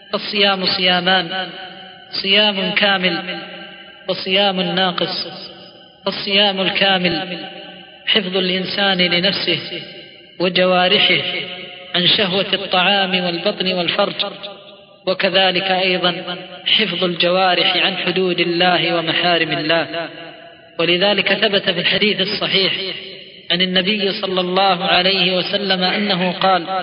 الصيام صيامان: صيام كامل وصيام ناقص. الصيام الكامل حفظ الإنسان لنفسه وجوارحه عن شهوة الطعام والبطن والفرج، وكذلك أيضا حفظ الجوارح عن حدود الله ومحارم الله. ولذلك ثبت في الحديث الصحيح عن النبي صلى الله عليه وسلم أنه قال: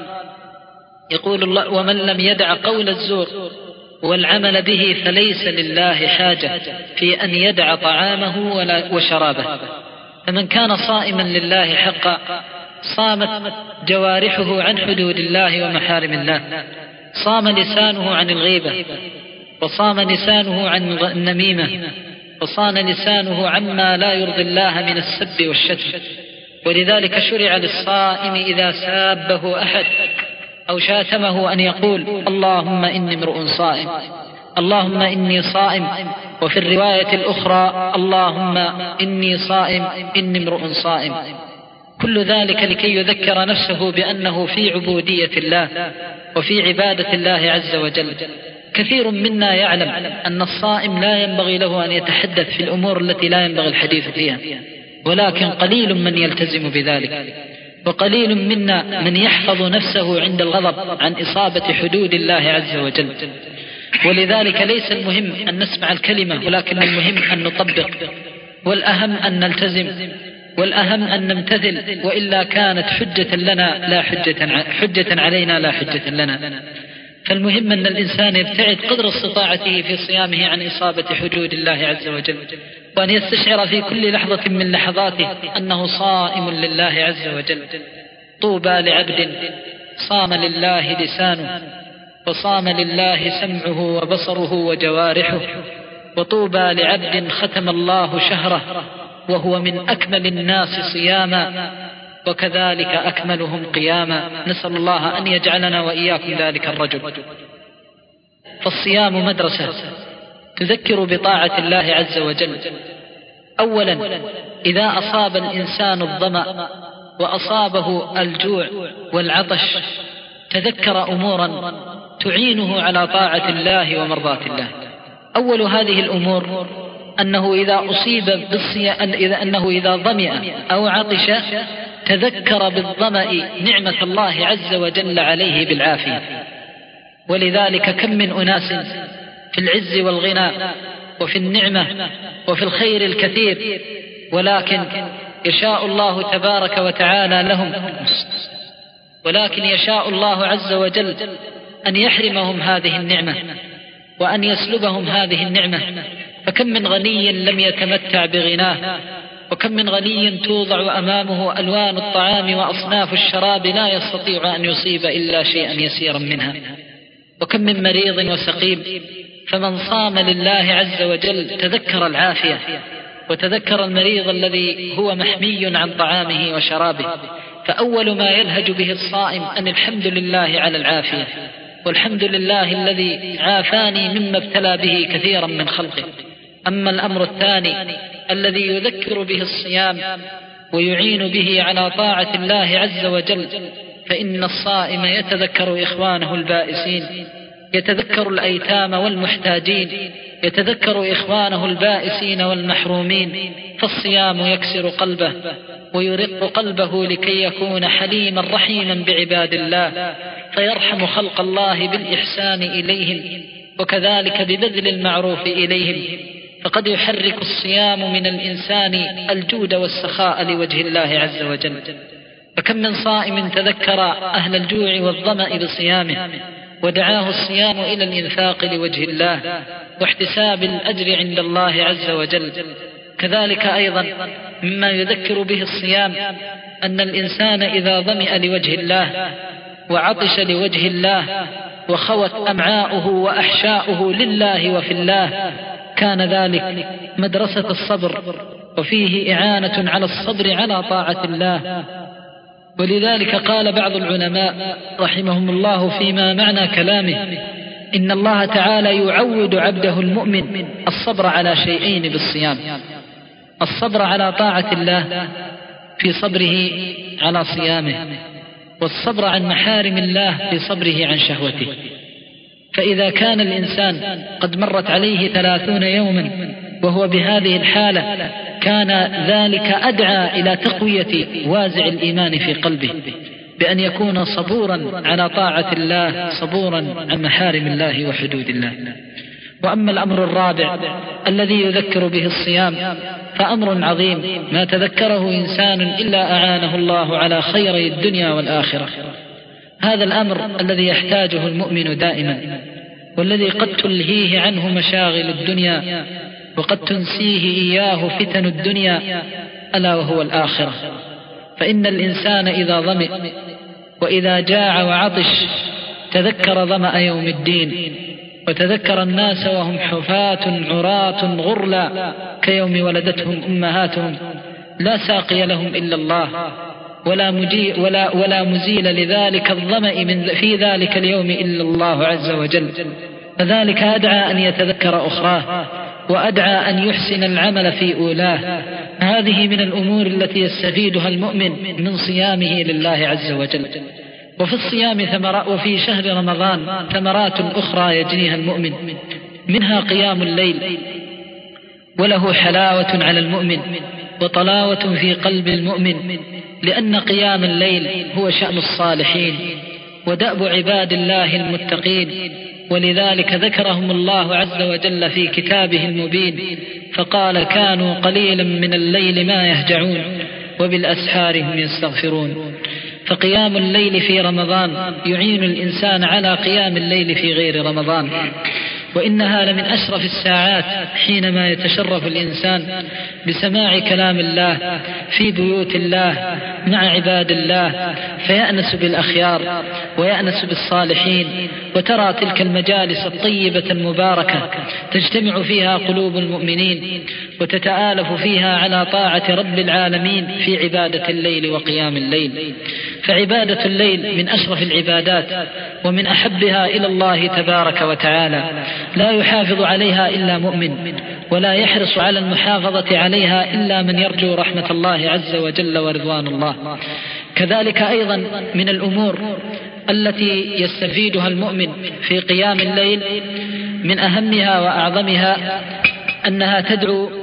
يقول الله: ومن لم يدع قول الزور والعمل به فليس لله حاجة في أن يدع طعامه وشرابه. فمن كان صائما لله حقا صامت جوارحه عن حدود الله ومحارم الله، صام لسانه عن الغيبة، وصام لسانه عن النميمة، وصان لسانه عما لا يرضي الله من السب والشتم. ولذلك شرع للصائم إذا سابه أحد أو شاتمه أن يقول: اللهم إني امرؤ صائم، اللهم إني صائم. وفي الرواية الأخرى: اللهم إني صائم، إني امرؤ صائم. كل ذلك لكي يذكر نفسه بأنه في عبودية الله وفي عبادة الله عز وجل. كثير منا يعلم أن الصائم لا ينبغي له أن يتحدث في الأمور التي لا ينبغي الحديث فيها، ولكن قليل من يلتزم بذلك، وقليل منا من يحفظ نفسه عند الغضب عن إصابة حدود الله عز وجل. ولذلك ليس المهم أن نسمع الكلمة، ولكن المهم أن نطبق، والأهم أن نلتزم، والأهم أن نمتثل، وإلا كانت حجة لنا لا حجة علينا لا حجة لنا. فالمهم أن الإنسان يبتعد قدر استطاعته في صيامه عن إصابة حدود الله عز وجل، وأن يستشعر في كل لحظة من لحظاته أنه صائم لله عز وجل. طوبى لعبد صام لله لسانه، وصام لله سمعه وبصره وجوارحه، وطوبى لعبد ختم الله شهره وهو من أكمل الناس صياما، وكذلك أكملهم قياما. نسأل الله أن يجعلنا وإياكم ذلك الرجل. فالصيام مدرسة تذكر بطاعة الله عز وجل. أولا، إذا أصاب الإنسان الظمأ وأصابه الجوع والعطش تذكر أمورا تعينه على طاعة الله ومرضاة الله. أول هذه الأمور أنه إذا ظمئ أو عطش تذكر بالظمأ نعمة الله عز وجل عليه بالعافية. ولذلك كم من أناس في العز والغنى وفي النعمة وفي الخير الكثير، ولكن يشاء الله تبارك وتعالى لهم، ولكن يشاء الله عز وجل أن يحرمهم هذه النعمة وأن يسلبهم هذه النعمة. فكم من غني لم يتمتع بغناه، وكم من غني توضع أمامه ألوان الطعام وأصناف الشراب لا يستطيع أن يصيب إلا شيئا يسيرا منها. وكم من مريض وسقيم، فمن صام لله عز وجل تذكر العافية وتذكر المريض الذي هو محمي عن طعامه وشرابه. فأول ما يلهج به الصائم أن الحمد لله على العافية، والحمد لله الذي عافاني مما ابتلى به كثيرا من خلقه. أما الأمر الثاني الذي يذكر به الصيام ويعين به على طاعة الله عز وجل، فإن الصائم يتذكر إخوانه البائسين، يتذكر الأيتام والمحتاجين، يتذكر إخوانه البائسين والمحرومين. فالصيام يكسر قلبه ويرق قلبه لكي يكون حليما رحيما بعباد الله، فيرحم خلق الله بالإحسان إليهم، وكذلك ببذل المعروف إليهم. فقد يحرك الصيام من الإنسان الجود والسخاء لوجه الله عز وجل. فكم من صائم تذكر أهل الجوع والظمأ بصيامه، ودعاه الصيام إلى الإنفاق لوجه الله واحتساب الأجر عند الله عز وجل. كذلك أيضا مما يذكر به الصيام أن الإنسان إذا ظمئ لوجه الله وعطش لوجه الله وخوت أمعاؤه وأحشاؤه لله وفي الله، كان ذلك مدرسة الصبر، وفيه إعانة على الصبر على طاعة الله. ولذلك قال بعض العلماء رحمهم الله فيما معنى كلامه: إن الله تعالى يعود عبده المؤمن الصبر على شيئين بالصيام: الصبر على طاعة الله في صبره على صيامه، والصبر عن محارم الله في صبره عن شهوته. فإذا كان الإنسان قد مرت عليه 30 يوما وهو بهذه الحالة كان ذلك أدعى إلى تقوية وازع الإيمان في قلبه، بأن يكون صبورا على طاعة الله، صبورا عن محارم الله وحدود الله. وأما الأمر الرابع الذي يذكر به الصيام فأمر عظيم ما تذكره إنسان إلا أعانه الله على خيري الدنيا والآخرة. هذا الأمر الذي يحتاجه المؤمن دائما، والذي قد تلهيه عنه مشاغل الدنيا وقد تنسيه إياه فتن الدنيا، ألا وهو الآخرة. فإن الإنسان إذا ظمئ وإذا جاع وعطش تذكر ظمأ يوم الدين، وتذكر الناس وهم حفاة عراة غرلا كيوم ولدتهم أمهاتهم، لا ساقي لهم إلا الله، ولا مزيل لذلك الظمأ في ذلك اليوم إلا الله عز وجل. فذلك أدعى أن يتذكر أخراه، وأدعى أن يحسن العمل في أولاه. هذه من الأمور التي يستفيدها المؤمن من صيامه لله عز وجل. وفي الصيام وفي شهر رمضان ثمرات أخرى يجنيها المؤمن، منها قيام الليل، وله حلاوة على المؤمن وطلاوة في قلب المؤمن، لأن قيام الليل هو شأن الصالحين ودأب عباد الله المتقين، ولذلك ذكرهم الله عز وجل في كتابه المبين فقال: كانوا قليلا من الليل ما يهجعون وبالأسحار هم يستغفرون. فقيام الليل في رمضان يعين الإنسان على قيام الليل في غير رمضان، وإنها لمن أشرف الساعات حينما يتشرف الإنسان بسماع كلام الله في بيوت الله مع عباد الله، فيأنس بالأخيار ويأنس بالصالحين، وترى تلك المجالس الطيبة المباركة تجتمع فيها قلوب المؤمنين وتتآلف فيها على طاعة رب العالمين في عبادة الليل وقيام الليل. فعبادة الليل من أشرف العبادات ومن أحبها إلى الله تبارك وتعالى، لا يحافظ عليها إلا مؤمن، ولا يحرص على المحافظة عليها إلا من يرجو رحمة الله عز وجل ورضوان الله. كذلك أيضا من الأمور التي يستفيدها المؤمن في قيام الليل من أهمها وأعظمها أنها تدعو